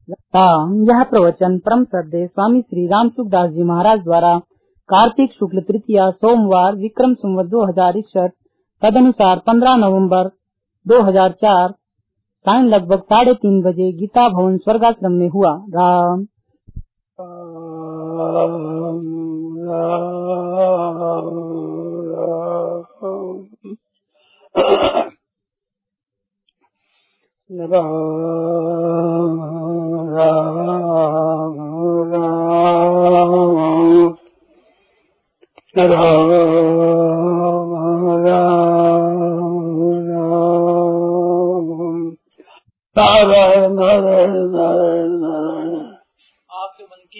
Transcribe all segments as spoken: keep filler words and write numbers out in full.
यह प्रवचन परम श्रद्धेय स्वामी श्री राम सुखदास जी महाराज द्वारा कार्तिक शुक्ल तृतीया सोमवार विक्रम संवत दो हजार इकसठ तदनुसार पंद्रह नवंबर दो हजार चार सायं लगभग साढ़े तीन बजे गीता भवन स्वर्गाश्रम में हुआ। राम नारायण नारायण नारायण नारायण। आपके मन की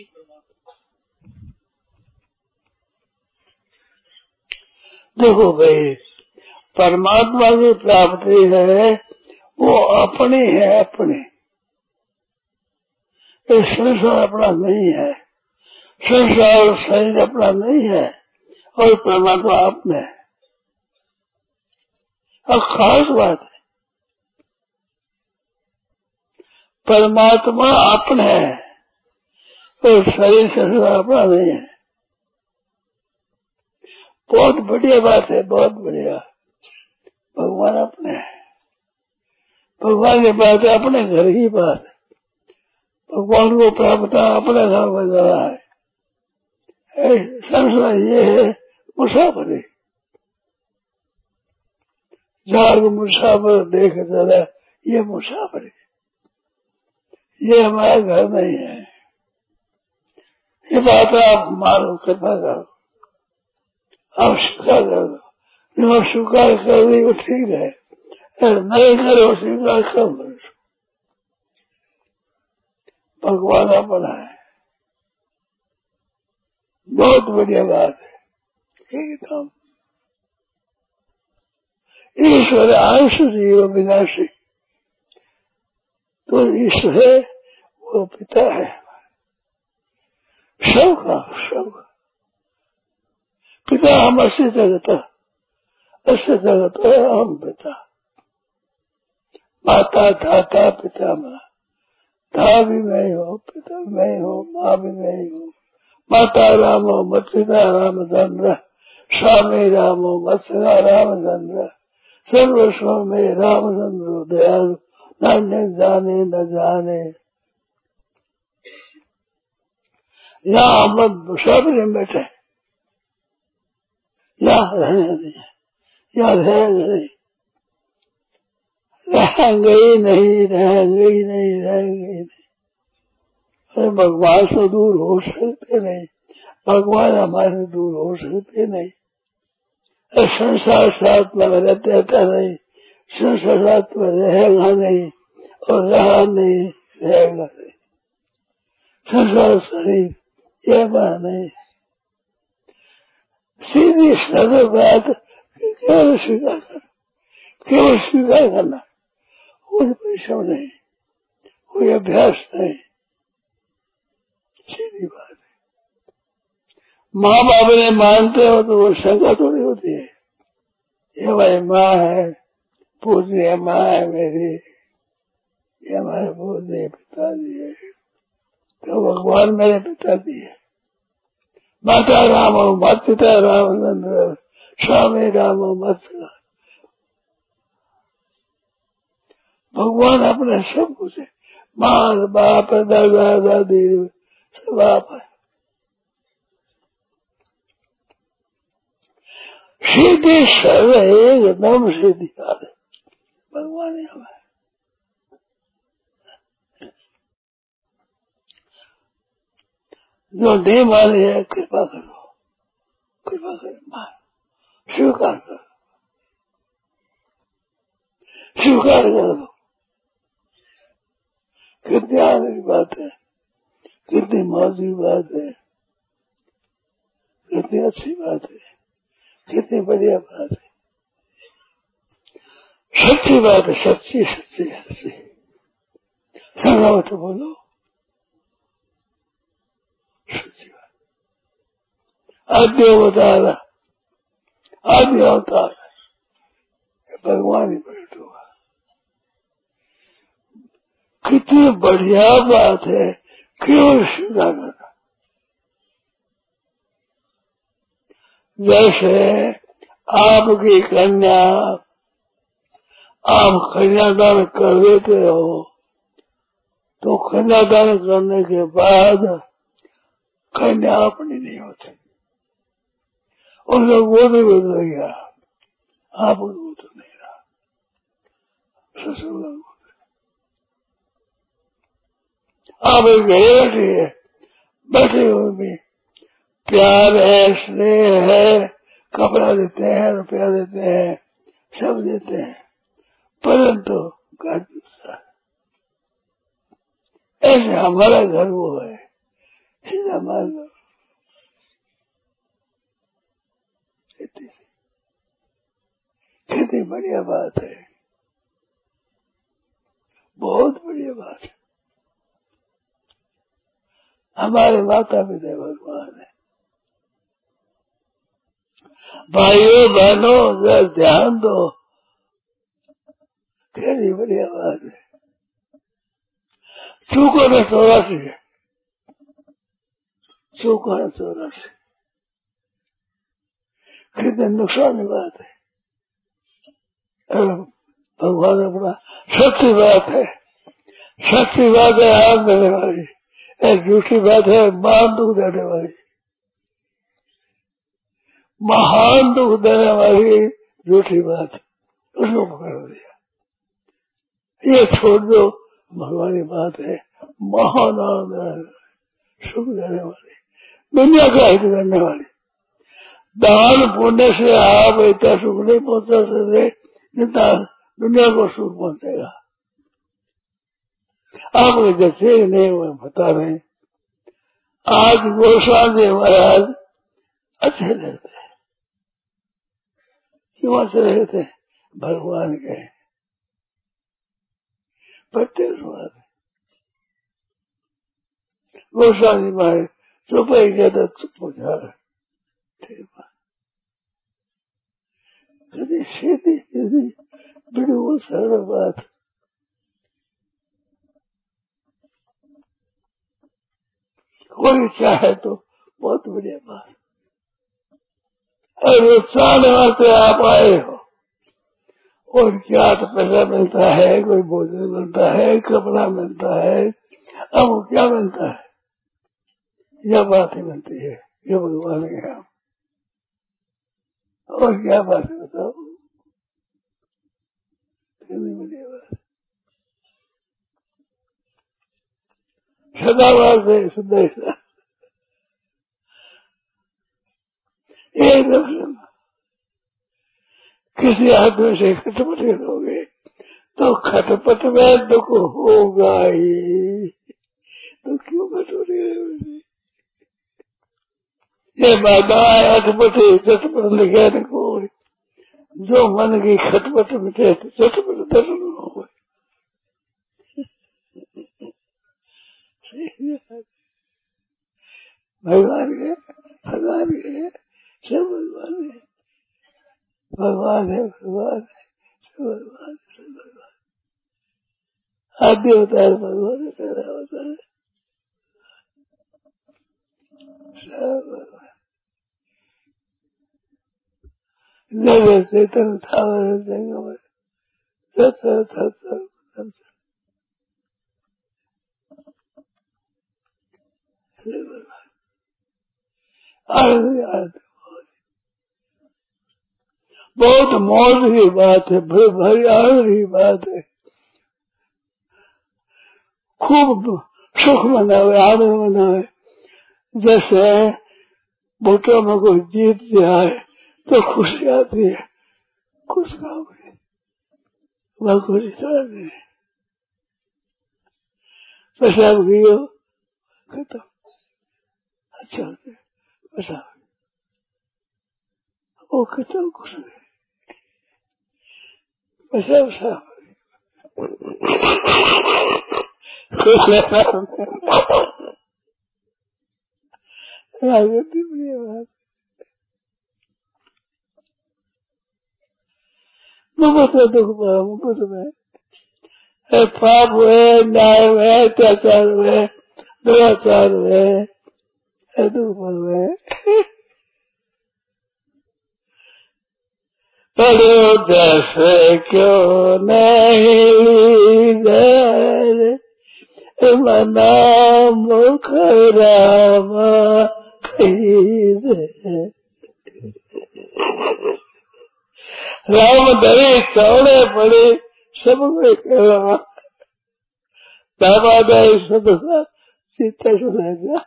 देखो भाई, परमात्मा की प्राप्ति है वो अपनी है, अपनी। ये संसार अपना नहीं है, संसार शरीर अपना नहीं है और परमात्मा अपने है। और खास बात है, परमात्मा अपने है और शरीर संसार अपना नहीं है। बहुत बढ़िया बात है, बहुत बढ़िया। भगवान अपने है, भगवान की बात है, अपने घर की बात है। भगवान को प्राप्त अपने घर में जरा है। संसार ये है मुसाफरी, झाड़ को मुसाफर देख जरा, ये मुसाफरी, ये हमारा घर नहीं है। ये बात आप मानो, कृपा करो, आप स्वीकार कर दो। जो स्वीकार कर दी वो ठीक है, नहीं करो स्वीकार कर दो। भगवान अपना है, बहुत बढ़िया बात है। एकदम ईश्वर आयुष जीव विनाशी, तो ईश्वर है वो पिता है सबका, सबका पिता। हम अस्य जगत, अस्य जगत हम पिता। माता धाता पिता माँ, धा भी मैं हो, पिता मैं हो, माँ भी मैं हो। माता रामो मत्सिता रामचंद्र, स्वामी रामो मत्सिता रामचंद्र, सर्वस्व में रामचंद्र दयालु, न जाने न जाने। यहाँ हम सब में बैठे, यहाँ रहने नहीं, यहाँ रहेंगे नहीं, रहेंगे ही नहीं, रहेंगे ही नहीं, रहेंगे ही नहीं। अरे भगवान से दूर हो सकते नहीं, भगवान हमारे दूर हो सकते नहीं। संसार साथ में रहता नहीं, संसार साथ में रहेगा नहीं और रहा नहीं, रहेगा नहीं। संसार शरीर ये बात नहीं, सीधी सरल बात केवल स्वीकार कर, केवल स्वीकार करना, कोई परिश्रम नहीं, कोई अभ्यास नहीं, सीधी बात है। माँ बाप ने मानते हो तो वो शंका थोड़ी होती है, ये हमारी माँ है, पूजनीय माँ है मेरी, ये हमारे पूजनीय पिताजी है, तो भगवान मेरे पिताजी है। माता राम मत पिता रामचंद्र, स्वामी राम मत। भगवान अपने सब कुछ है, माँ बाप दादा दादी सब आप है। सीधी सरल एकदम सीधी बात है, भगवान है हमारे। जो नहीं माने है कृपा करो, कृपा करो, मान स्वीकार करो, स्वीकार कर दो। कितनी आनंद बात है, कितनी मौजी बात है, कितनी अच्छी बात है, कितनी बढ़िया बात है, सच्ची बात है, सच्ची सच्ची सच्ची। सुनाओ तो बोलो, सच्ची बात। आद्य अवतार, आद्य अवतार भगवान ही प्रकट हुआ। कितनी बढ़िया बात है, क्यों सीधा करना। जैसे आपकी कन्या, आप कन्यादान कर देते हो, तो कन्यादान करने के बाद कन्या अपनी नहीं होती, उसका गोद बदल गया, आप गोद नहीं रहा, ससुर का गोद। आप घरे बैठे है, बैठे हुए भी प्यार है, स्नेह है, कपड़ा देते हैं, रुपया देते हैं, सब देते हैं, परंतु घर दूसरा। ऐसे हमारा घर वो है, हमारा कितनी बढ़िया बात है, बहुत बढ़िया बात है। हमारे माता पिता भगवान है। भाइयों बहनों जरा ध्यान दो, कितनी बढ़िया बात है। चूको ने चौरासी है, चूको ने चौरासी, कितने नुकसान की बात है। भगवान अपना सच्ची बात है, सच्ची बात है हाथ देने वाली, एक झूठी बात है मान दुख देने वाली, महान दुख देने वाली झूठी बात, उसको पकड़ दिया। ये छोड़ दो, भगवान की बात है, महान आनंद सुख देने वाली, दुनिया का हित करने वाली। दान पुण्य से आप इतना सुख नहीं पहुंचा सकते जितना दुनिया को सुख पहुंचेगा। आप जैसे नहीं हुए बता रहे, आज गोस्वामी महाराज अच्छे लगते हैं, क्यों अच्छे रहते हैं? भगवान के प्रत्येक बात। गोस्वामी महाराज चुप ही कहता, चुप हो जा रहा, कभी सीधी सीधी बिल्कुल सरल बात। कोई चाहे तो बहुत बढ़िया बात, और चाहने वास्ते आप आए हो, और क्या तो पैसा मिलता है, कोई भोजन मिलता है, कपड़ा मिलता है, अब क्या मिलता है? यह बात ही मिलती है, ये भगवान के यहाँ। और क्या बात है बताओ, सदावार से सुदेश एक दर्शन किसी आदमी से खटपट हो गए तो खटपट में दुख होगा ही, तो क्यों खटपटे? ये बाधा खटपट चटपट लिखे न कोई, जो मन की खटपट मिटे तो चटपट दर्शन हो गए। भगवान के भगवान के सब भगवान है, भगवान है, भगवान है, सब भगवान है, सब भगवान। आदि होता है भगवान है, पैदा होता है सब भगवान। जब चेतन था जंगम सत्सर सत्सर बहुत मौज की बात है, भारी आनंद की बात है, खूब सुख मनावे, आनंद मनावे। जैसे बूटों में कोई जीत जाए तो खुशी आती है, खुश काम है, वह खुशी चाहती है। पेशाब किया खत्म, अच्छा पेशाब वो खत्म, खुश है, पेशाब साफ खुश राजनीति बढ़िया बात। मुफ्त में दुख पाओ, मुफ्त में पाप हुए, न्याय हुए, अत्याचार हुए, दुराचार हुए, दुख हुए, पढ़ो जैसे क्यों नहीं लीजर मना मुख रामा खीर। राम दरी चौड़े पड़े सब में कहवा बाबा दाई सब सीता सुना जा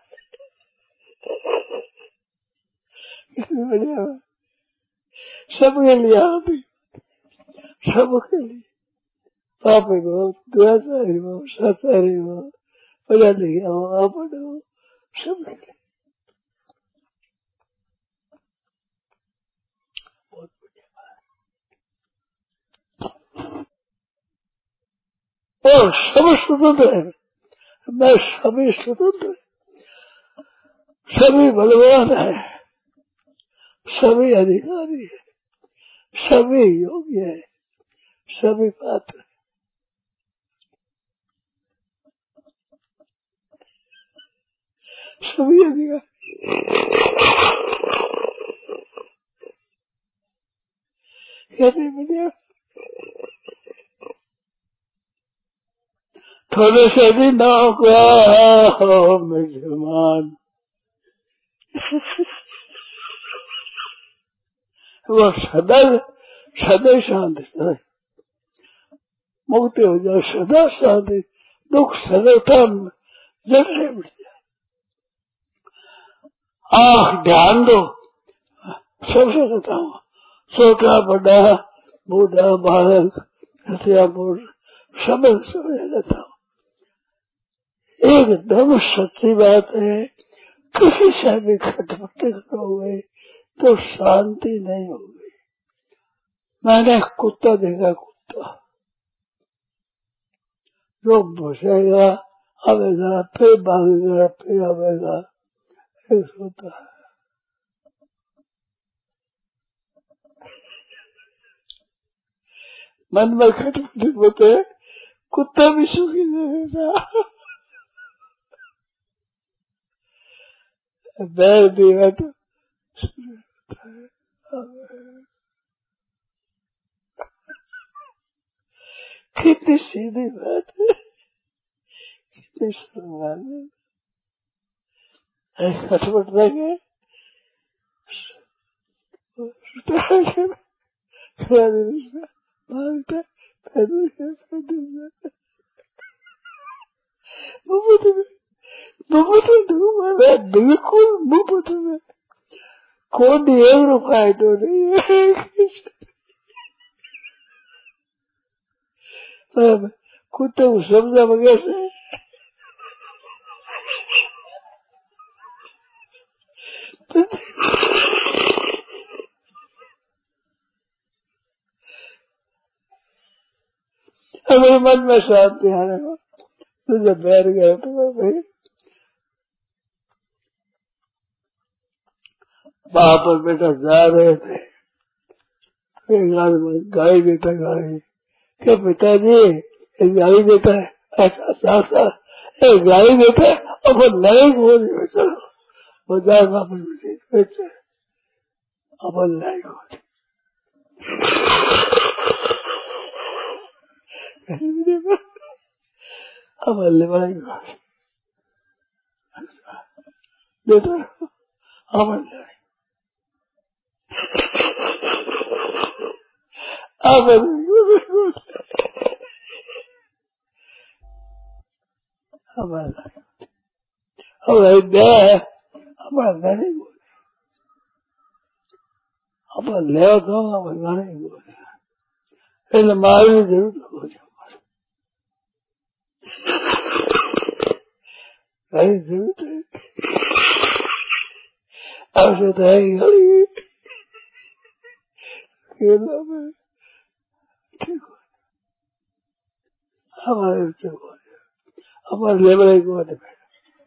सबके लिए आप सबके लिए पापी हो, दुराचारी हो, सचारी हो, पढ़ा लिखा हो, आपड़ हो, सबके लिए बहुत बढ़िया। और सब स्वतंत्र है, मैं सभी स्वतंत्र, सभी बलवान है, सभी अधिकारी है, सभी योग्य है, सभी पात्र, सभी अधिकारी। कैसे बढ़िया। थोड़े से दिनों का हो मेजमान वो सदा सदा शांति सदा मुक्ति हो जाए, सदा शांति, दुख सदा जैसे मिट जाए। आह ध्यान दो, सबसे बताऊँ, छोटा बड़ा बूढ़ा बालक हथियापुर सब समझ जाता हूँ। एकदम सच्ची बात है, किसी से भी खटपट करोगे तो शांति नहीं होगी। मैंने कुत्ता देखा, कुत्ता जो भूसेगा आवेगा, फिर भागेगा, फिर आवेगा, एक सोता है। मन में खटपट होते कुत्ता भी सुखी नहीं रहता। बैर दिया तो कितनी सीधी बात है, कितनी सरल है। खटपट रहेंगे बिल्कुल मुफ्त में, कोई एक रुपया तो नहीं है। कुत्ते को समझा वगैरह से हमारे मन में शांति आने को तो जब बैठ गए तो भाई बाप और बेटा जा रहे थे, एक आदमी गाय देता, गाय क्या पिताजी एक गाय देता है, ऐसा ऐसा एक गाय देता है और वो नए खोज में चलो बाजार में अपन बेचे अपन नए खोज अपन ले बड़ाई देता अपन ले अपन अब दे अपन गाने बोले, अपन ले तो अपन गाने बोले, इसलिए मारी जरूरत हो जाए, गाड़ी जरूरत है, आवश्यकता है गाड़ी केला में ठीक हो, हमारे ठीक हो जाए, हमारे लेबर को आने में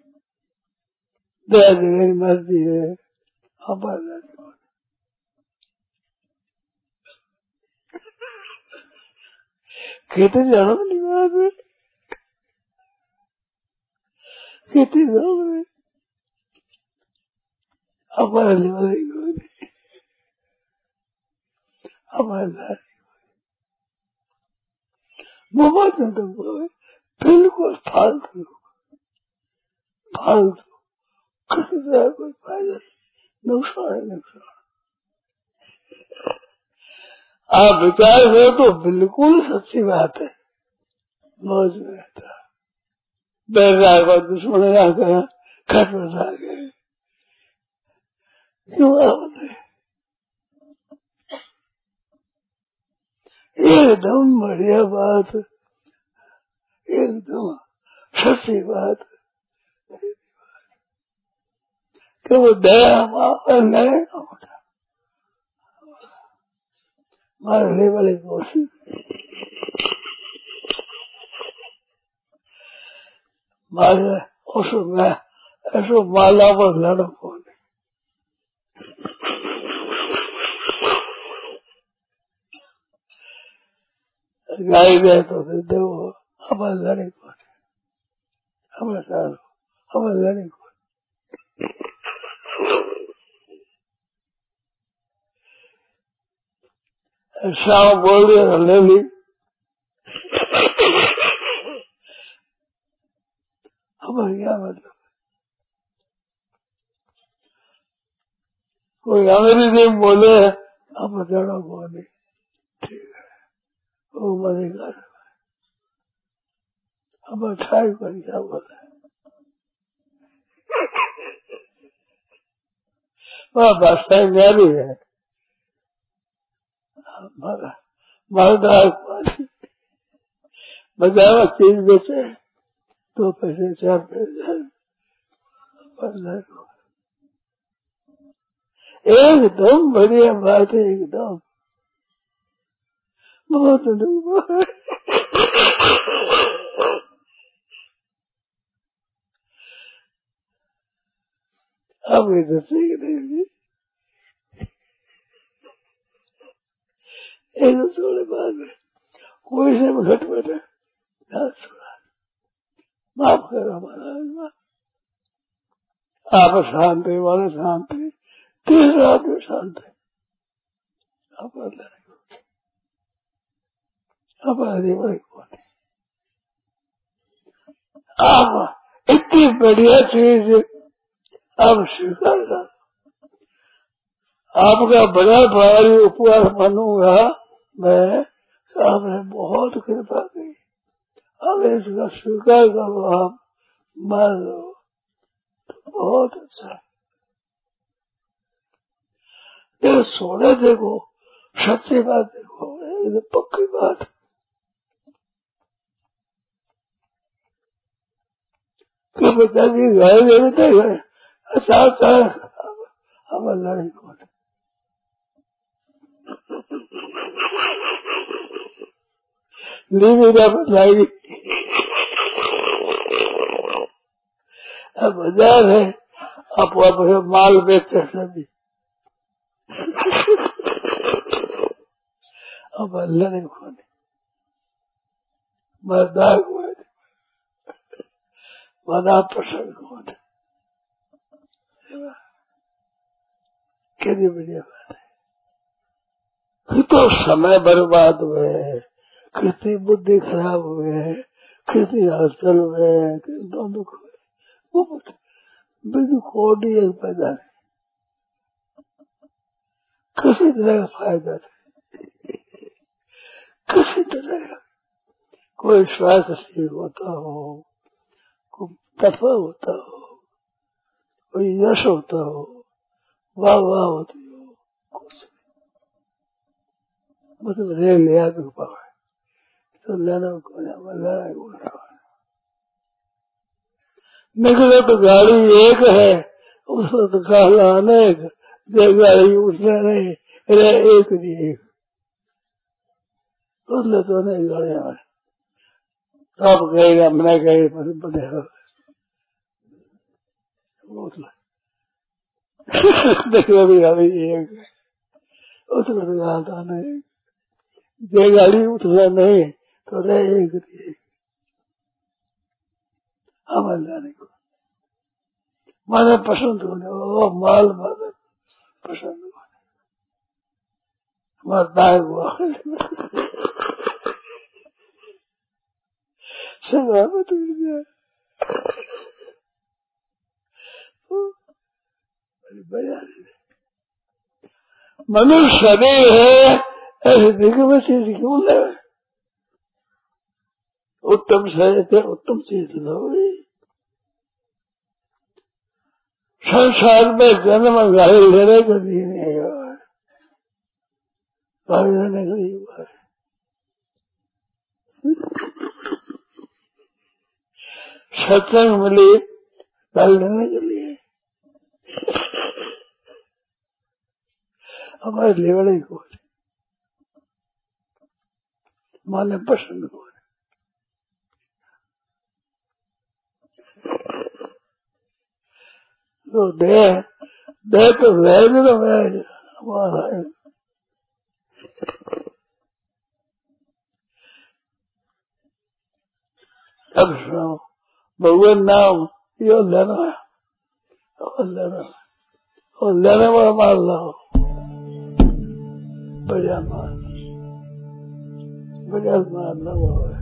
दया मेरी मर्जी है, हमारे खेती जानो नहीं बात है, खेती जानो हमारे लिए हमारे मोहब्बत में तो बिल्कुल फालतू फालतू किसी तरह कोई फायदा नहीं, नुकसान है नुकसान। आप विचार करो तो बिल्कुल सच्ची बात है, मौज में रहता है। बैठा को दुश्मन आकर घर पर आ गए, क्यों आप एकदम बढ़िया बात, एकदम सच्ची बात कि वो दया माफा नहीं होता मारने वाले कोशिश मारे उसो में ऐसो माला पर लड़ को गाय गए तो दे वो हमारे लड़े को हमारे साथ हमारे लड़े को शाम बोल दिया ले ली, हमारे क्या मतलब कोई अंग्रेजी में बोले अब जड़ो बोले ठीक है वो मजे कर अब अठाई पर क्या बोला वह भाषा न्यारी है मरदा बाजार चीज बेचे दो पैसे चार पैसे एकदम बढ़िया बात है, एकदम बहुत अब इधर सीख देंगे एक थोड़े बाद में कोई से घट बैठे माफ करो हमारा आप शांति वाले शांति तीसरा आदमी शांति आप आप इतनी बढ़िया चीज आप स्वीकार कर, आपका बड़ा भारी उपवास मानूंगा मैं, आपने बहुत कृपा की, अब इसका स्वीकार करो, आप मान लो तो बहुत अच्छा। देखो सोने देखो सच्ची बात देखो एकदम पक्की बात, क्यों बता दी गाय देते गए अच्छा अच्छा हमारे लड़ाई को लीजिएगा बदलाएगी। अब बाजार है आप वहां माल बेचते सभी अब अल्लाह ने खोने मजदार को मदा पसंद खोने कितनी बढ़िया बात है। तो समय बर्बाद हुए, कितनी बुद्धि खराब हुए, कितनी हलचल हुए, कितना दुख हुए, वो बिल्कुल कोडी एक पैदा नहीं, किसी तरह का फायदा नहीं, किसी तरह का कोई स्वास्थ्य होता हो, कोई तफा होता हो, कोई यश होता हो, वाह वाह होती हो, कुछ मतलब रेल लिया तो पावे तो लेना को लेना निकले तो गाड़ी एक है उसमें तो कहला अनेक, गाड़ी उठना नहीं एक नहीं एक उसने तो नहीं गाड़िया सब कहेगा मैंने कहे बने देखो भी गाड़ी एक है उसमें तो कहता नहीं, ये गाड़ी उठना नहीं तो रहे एक रही हमें जाने को माने पसंद होने वो माल माने पसंद होने हमारा दाग हुआ सलामत मिल गया मनुष्य शरीर है ऐसे दिखे में चीज क्यों ले उत्तम शरीर है उत्तम चीज लो संसार में जन्म गाड़ी लेने का नहीं है गाड़ी लेने का नहीं हुआ है सत्संग मिली गाड़ी लेने के लिए हमारे लेवल को माने पसंद हो तो दे दे तो वैध तो वैध हमारा है अब सुनो भगवान नाम यो लेना और लेना और लेने वाला मार लो बढ़िया मार बढ़िया मार लो